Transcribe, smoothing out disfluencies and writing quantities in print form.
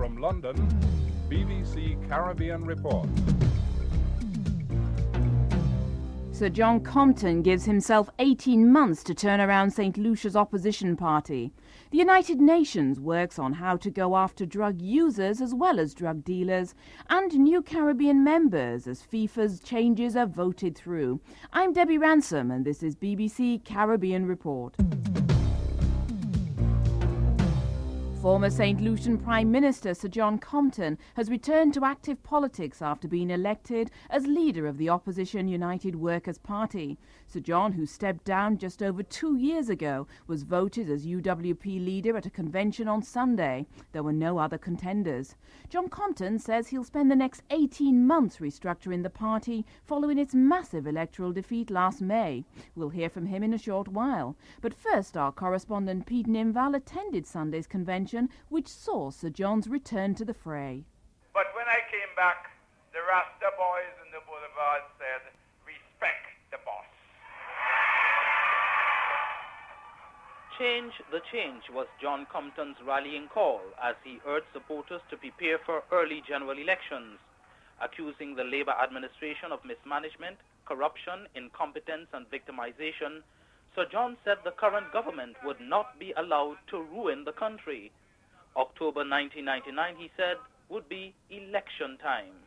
From London, BBC Caribbean Report. Sir John Compton gives himself 18 months to turn around St. Lucia's opposition party. The United Nations works on how to go after drug users as well as drug dealers and new Caribbean members as FIFA's changes are voted through. I'm Debbie Ransom and this is BBC Caribbean Report. Former St. Lucian Prime Minister Sir John Compton has returned to active politics after being elected as leader of the opposition United Workers' Party. Sir John, who stepped down just over 2 years ago, was voted as UWP leader at a convention on Sunday. There were no other contenders. John Compton says he'll spend the next 18 months restructuring the party following its massive electoral defeat last May. We'll hear from him in a short while. But first, our correspondent Pete Nimval attended Sunday's convention, which saw Sir John's return to the fray. But when I came back, the Rasta boys in the boulevard said, "Respect the boss." Change the change was John Compton's rallying call as he urged supporters to prepare for early general elections, accusing the Labour administration of mismanagement, corruption, incompetence and victimization. Sir John said the current government would not be allowed to ruin the country. October 1999, he said, would be election time.